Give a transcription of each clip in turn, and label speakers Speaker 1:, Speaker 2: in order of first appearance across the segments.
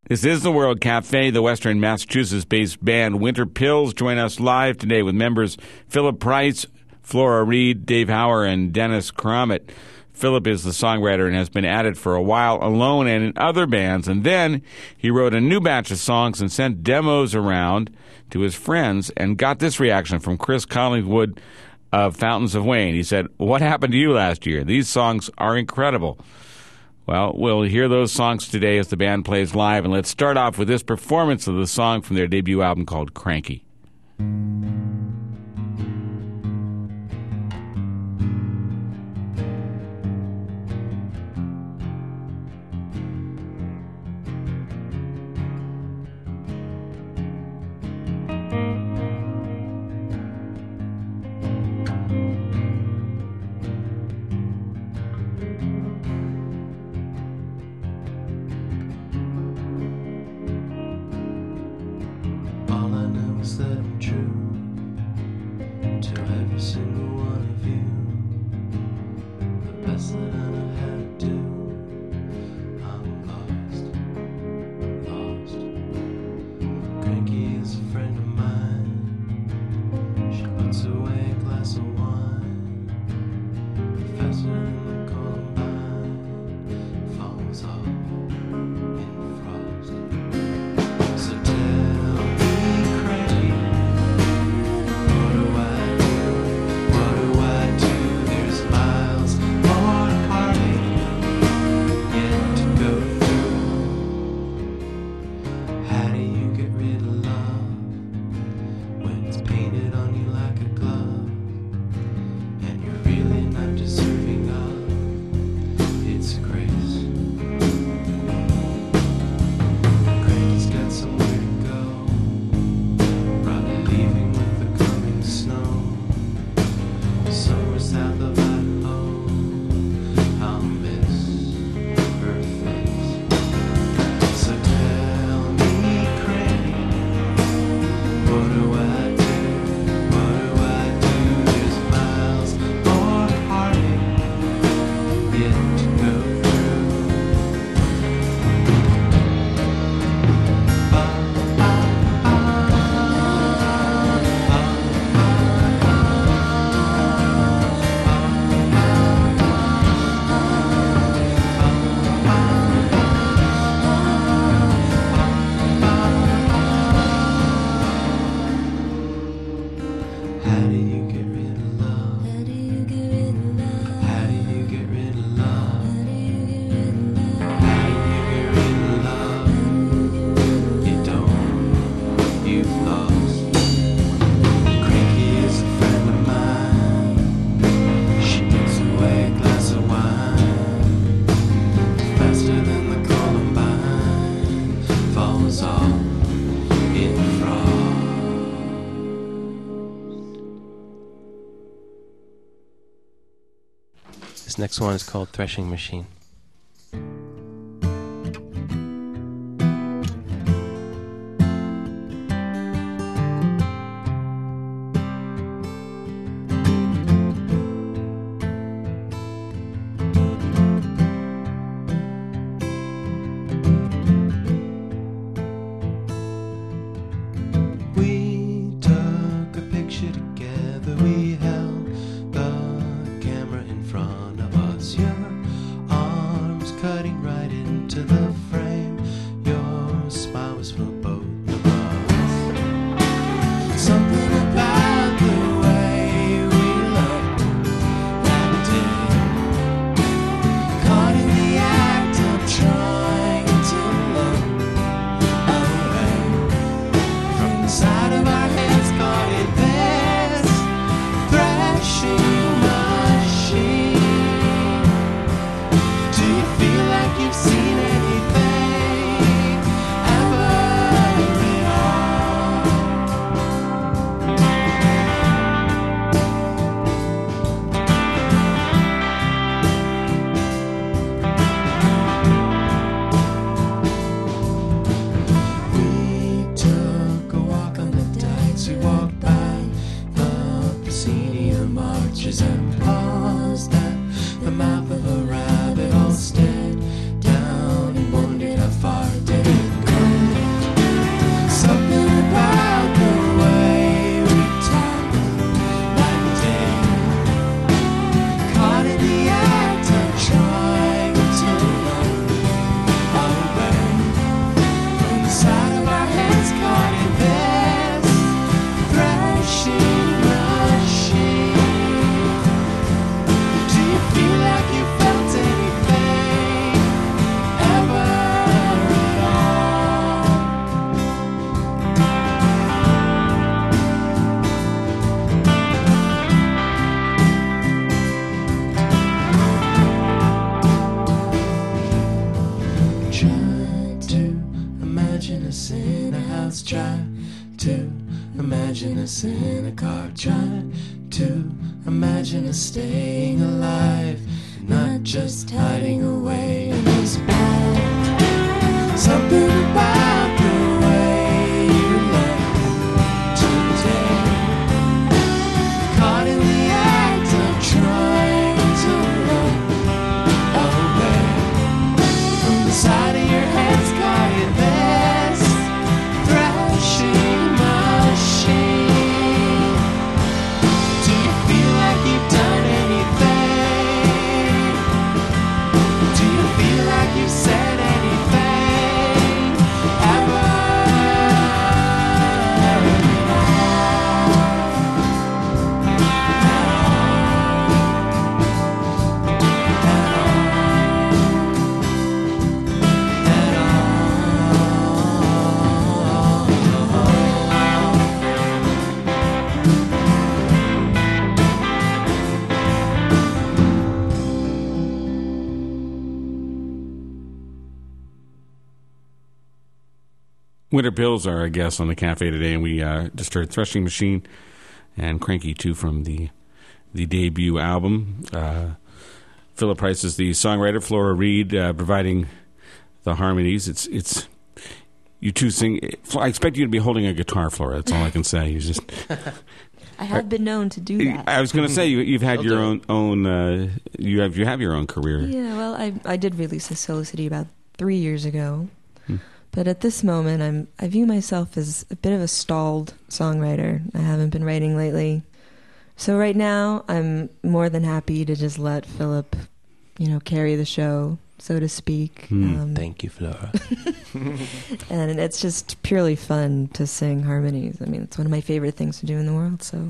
Speaker 1: This is the World Cafe. The Western Massachusetts-based band Winter Pills join us live today with members Philip Price, Flora Reed, Dave Hauer, and Dennis Cromit. Philip is the songwriter and has been at it for a while alone and in other bands. And then he wrote a new batch of songs and sent demos around to his friends and got this reaction from Chris Collingwood of Fountains of Wayne. He said, "What happened to you last year? These songs are incredible." Well, we'll hear those songs today as the band plays live, and let's start off with this performance of the song from their debut album called Cranky.
Speaker 2: That I'm true to every single one of you. The best that I know how to do. I'm lost. Cranky is a friend of mine. She puts away a glass of wine. Faster than the Columbine falls off in frost. So tell me, Cranky, what do I do? What do I do? There's miles more party yet to go through. How do you get rid of love when it's painted on you like a glove and you're really not deserving of its grace? Cranky's got somewhere to go, probably leaving with the coming snow. Somewhere south of Idaho, I'll miss her face. So tell me, Cranky, what do I do? What do I do? There's miles more heartache yet to go through. How do you get rid of love? How do you get rid of love? How do you get rid of love? You don't, you've lost. Cranky is a friend of mine. She puts away a glass of wine. Faster than the Columbine falls off in frost. This next one is called Threshing Machine. We took a picture together. We held the camera in front of us. You're on imagine us in a house. Try to imagine us in a car. Try to imagine us staying alive, not just hiding away in this bag. Something about the way you look today, caught in the act of trying to look away from the side of your head's got your best thrashing machine. Do you feel like you've done anything? Do you feel like you've said anything ever?
Speaker 1: Winter Pills are our guests on the cafe today, and we just heard Threshing Machine and Cranky 2 from the debut album. Philip Price is the songwriter, Flora Reed providing the harmonies. It's you two sing. I expect you to be holding a guitar, Flora. That's all I can say. You just.
Speaker 3: I have been known to do that.
Speaker 1: I was going to say you've had your own you have your own career.
Speaker 3: Yeah, well, I did release a solo CD about 3 years ago. But at this moment, I view myself as a bit of a stalled songwriter. I haven't been writing lately. So right now, I'm more than happy to just let Philip, carry the show, so to speak.
Speaker 2: Thank you, Flora.
Speaker 3: And it's just purely fun to sing harmonies. I mean, it's one of my favorite things to do in the world, so.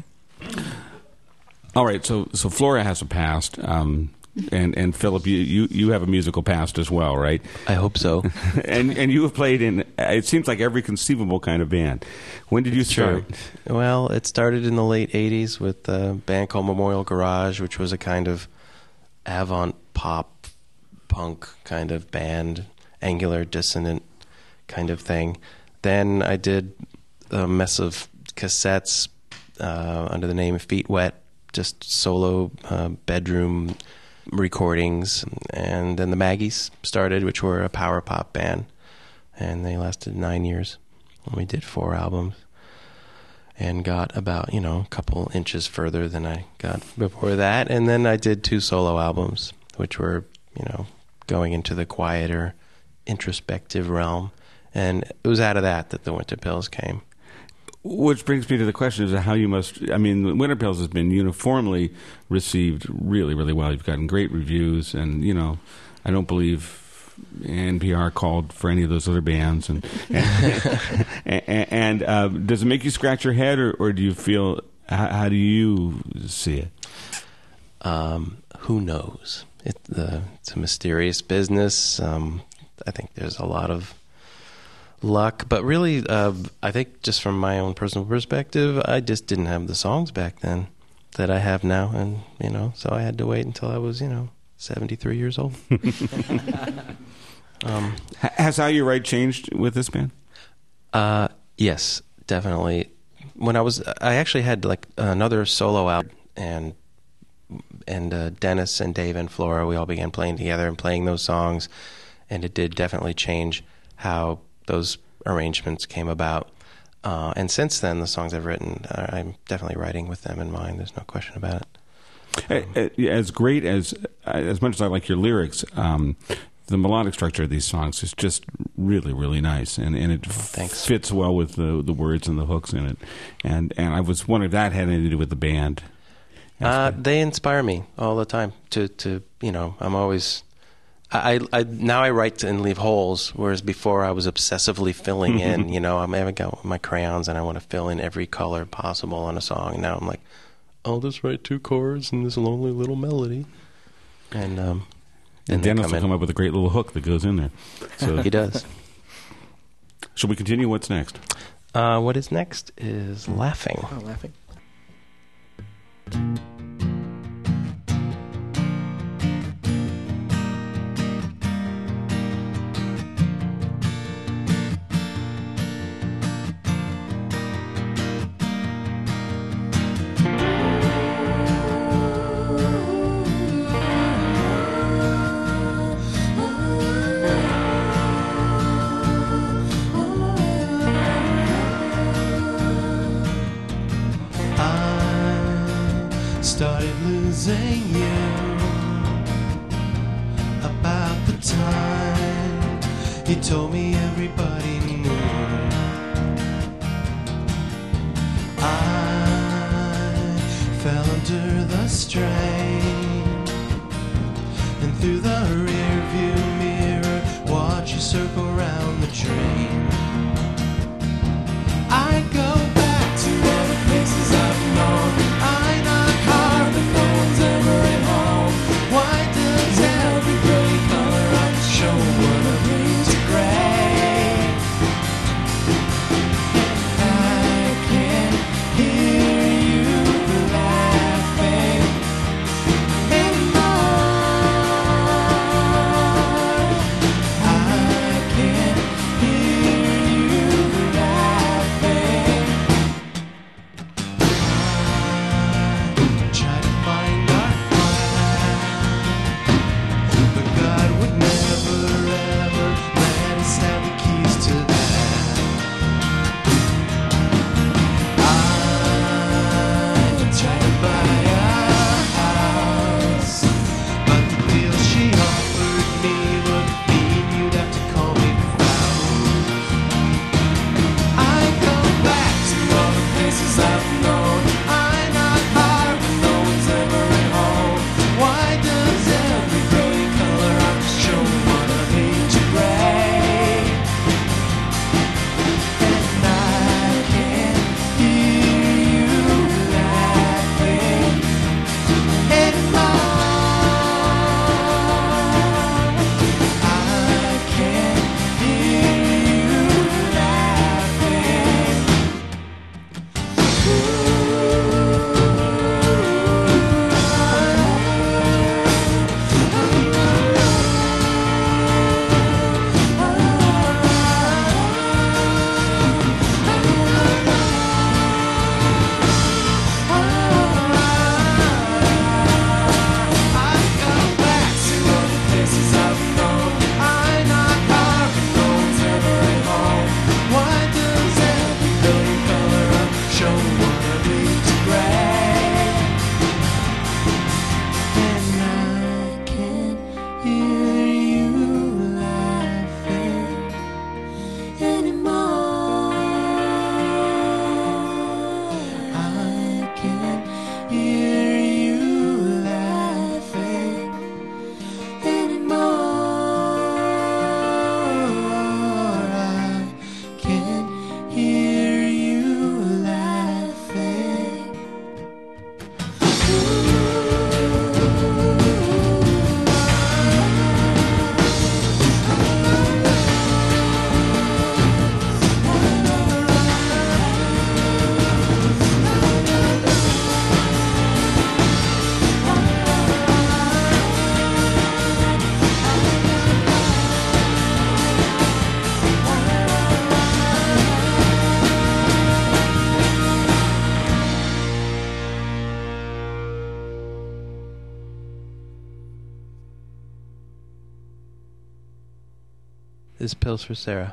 Speaker 1: All right, so Flora has a past. And Philip, you have a musical past as well, right?
Speaker 2: I hope so.
Speaker 1: and you have played in, it seems like, every conceivable kind of band. When did you start?
Speaker 2: Well, it started in the late 80s with a band called Memorial Garage, which was a kind of avant-pop punk kind of band, angular dissonant kind of thing. Then I did a mess of cassettes under the name Feet Wet, just solo bedroom recordings, and then the Maggies started, which were a power pop band, and they lasted 9 years. And we did 4 albums and got about, a couple inches further than I got before that. And then I did 2 solo albums, which were, going into the quieter, introspective realm. And it was out of that the Winter Pills came.
Speaker 1: Which brings me to the question of how you must... I mean, Winter Pills has been uniformly received really, really well. You've gotten great reviews, and, I don't believe NPR called for any of those other bands. And does it make you scratch your head, or do you feel... How do you see it?
Speaker 2: Who knows? It's a mysterious business. I think there's a lot of luck, but really, I think just from my own personal perspective, I just didn't have the songs back then that I have now, and so I had to wait until I was 73 years old.
Speaker 1: Has how you write changed with this band?
Speaker 2: Yes, definitely. When I actually had like another solo album, and Dennis and Dave and Flora, we all began playing together and playing those songs, and it did definitely change how those arrangements came about. And since then, the songs I've written, I'm definitely writing with them in mind. There's no question about it.
Speaker 1: As great as much as I like your lyrics, the melodic structure of these songs is just really, really nice, and it fits well with the words and the hooks in it. And I was wondering if that had anything to do with the band.
Speaker 2: They inspire me all the time. I'm always. I now I write and leave holes, whereas before I was obsessively filling in. I've got my crayons and I want to fill in every color possible on a song. And now I'm like, I'll just write 2 chords and this lonely little melody. And
Speaker 1: Dennis will come up with a great little hook that goes in there. So
Speaker 2: he does.
Speaker 1: Shall we continue? What's next?
Speaker 2: What is next is Laughing.
Speaker 4: Oh, Laughing.
Speaker 2: He told me everybody knew. I fell under the strain, and through the rearview mirror, watch you circle round the train. I go back to all the places I've known. I knock hard, but no one's ever at home. Why does every gray color I show wanna bleed to gray? And I can hear you laughing anymore. I can hear you laughing. Try to find our path, but God would never ever let us have the keys to that. I tried to buy a house, but the deal she offered me would mean you'd have to call me proud. I go back to all the places I've known. I knock hard, but no one's ever at home. Why does every gray color I'm showing wanna be gray? And I can hear you laughing anymore. I can hear you laughing. I go back to all the places I've known. I knock hard, but no one's ever at home. Why does every gray color I'm showing wanna bleed to gray? And I can hear you laughing anymore. I can hear you laughing anymore. I can hear you laughing. This pill's for Sarah.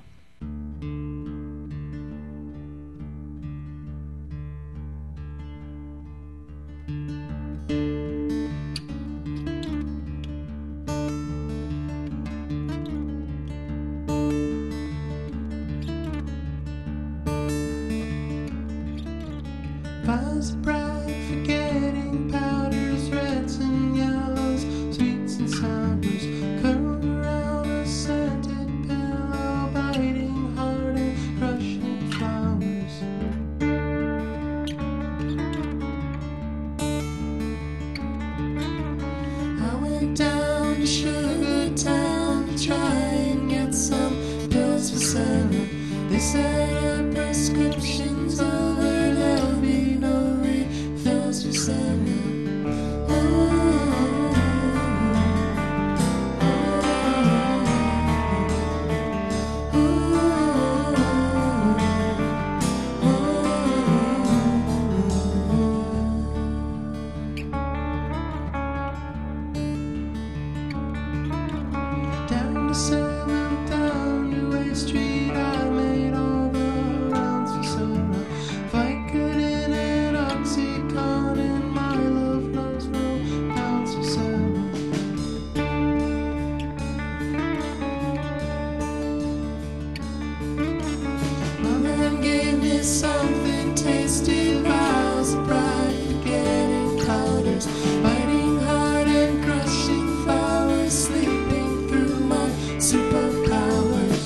Speaker 2: Files of pride, forgetting powders, reds and yellows, sweets and sours, curled around a scented pillow, biting hard and crushing flowers. I went down to Sugar Town to try and get some pills for Sarah. They said a prescription's over, there'll be no refills for Sarah. Down to 7th, down New Way Street, I made all the rounds for Sarah. there's something tasty, vows of pride, forgetting colors, fighting hard and crushing flowers, sleeping through my superpowers.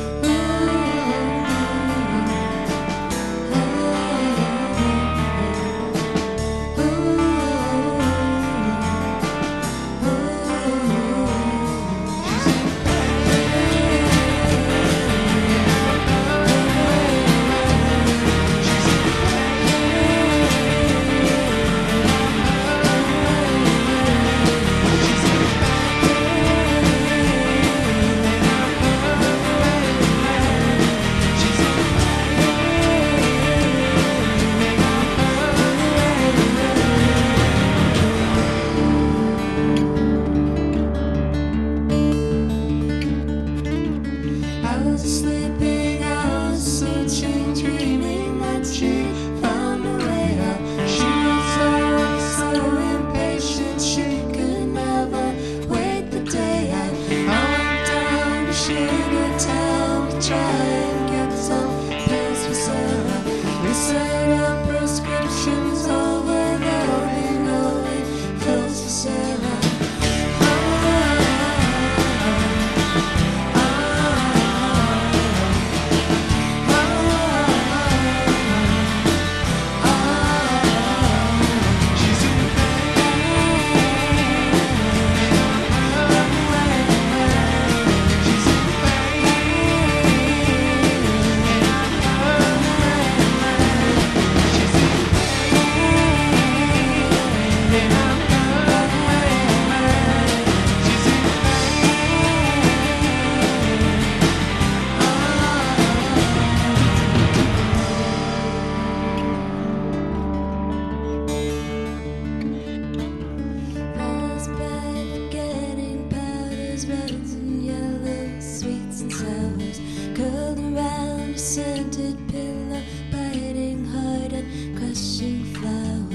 Speaker 2: I was sleeping, I was searching, dreaming that she found a way out. She was always so impatient, she could never wait the day out. I went down to Sugar Town to try and get some pills for Sarah. We set up prescriptions over there, we only pills for Sarah. Flowers bright, forgetting powders, reds and yellows, sweets and sours, curled around a scented pillow, biting hard and crushing flowers.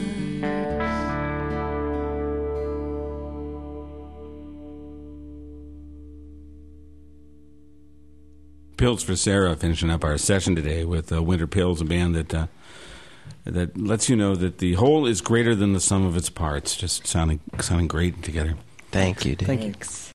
Speaker 1: Pills for Sarah, finishing up our session today with Winter Pills, a band that lets you know that the whole is greater than the sum of its parts. Just sounding great together.
Speaker 4: Thank you, Dave.
Speaker 3: Thanks.